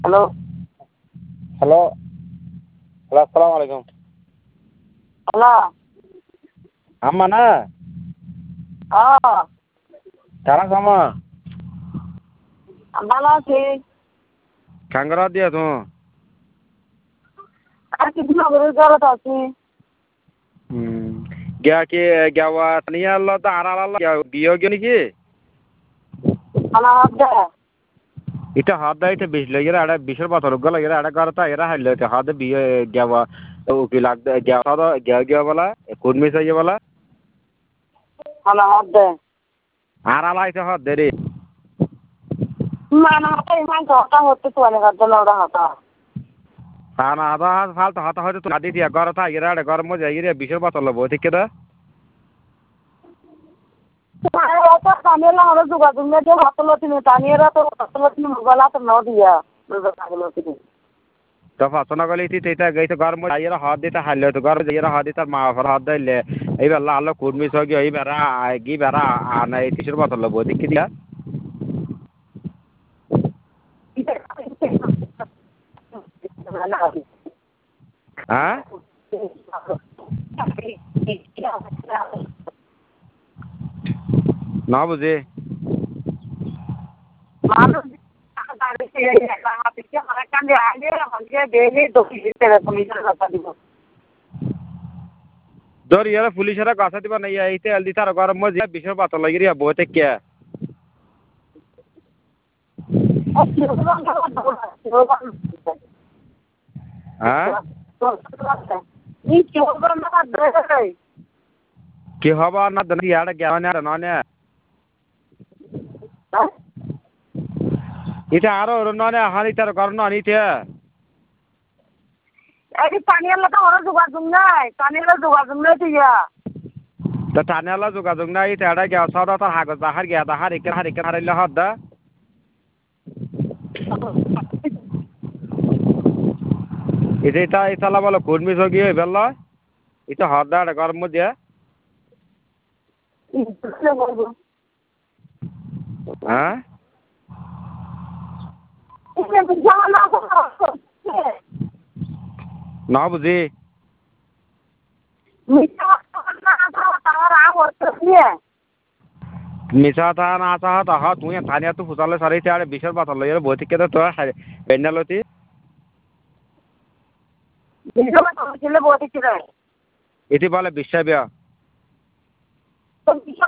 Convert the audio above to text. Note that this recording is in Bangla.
হ্যালো হ্যালো হ্যালো আসসালামু আলাইকুম হ্যালো আম্মা না তারা কামা ভালো আছি কাঙ্গরা দিয়া তো আর কিছু নগরের ঘরত আছি গিয়া কি গেওয়া নিয়ে আল্লাহ তো আর আল্লাহ বিয়ে গিয়ে নাকি খানা হাত দে এটা হাত দেয় এটা বিশ লাগে এটা বিশের বছর গেল এটা ঘর তো এরা হাইলে হাত বিয়ে গেওয়া উকিল গেওয়া তো গেওয়া গিয়া বলা কুর্মি চাইয়ে বলা খানা হাত দে আর আল্লাহ এটা হাত দে রে মানে হাতে ইমান ঘরটা হতে তো অনেক হাত দিল ওরা হাতা না আধা হাত ফালতু হাত হয়তো তো গাদি দিয়া ঘর তো এটা ঘর মজা গিয়ে বিশের বছর লব ঠিক আছে টানিয়ে আমরা যোগাযোগ নিয়ে দিয়ে হাতলতি নি টানিয়েরা তো হাতলতি মোবাইল হাতে নাও দিয়া হাতলতি তো ফাসনা গলি এটা গইতে ঘর মজা এরা হাত দিতে হাইলে তো ঘর এরা হাত দিতে মা ফর হাত দিলে এইবার আল্লাহ কুর্মি সগি এইবার গি বেড়া আনা এই বিশের বছর লব ঠিক দিয়া হ্যাঁ না বুঝি মানুষ ধর ইয়ারা পুলিশেরা গাছা দিবা নাই এইতে আলদি তার ঘর মজা বিশের বছর লাগি রিয়া বইতে কে হ্যাঁ কি হবা না দন ইয়াড়া গেওয়া না ননে এটা আরো ননে হানি তার ঘর ননিতে পানিয়ালা তো ওরা যোগাযোগ নাই পানিয়ালা যোগাযোগ নাই তুইয়া তা টানেলা যোগাযোগ নাই এটা এটা গেওয়া সদা তার হাগজ বাহার গিয়া তাহার ইকে হারিলে হদ দা এটা ইতালা বলো কুর্মি সগি বেল এটা হদ দা এটা ঘর মধ্যে হ্যাঁ না বুঝি মিছা থা না চাহ তাহ তুই থানিয়া তো ফুসালে সারিতে আরে বিশের পাথর লইয়া বইতে কেটে তো পেন্ডালতি এটি বলে বিশ্বাস বিয়া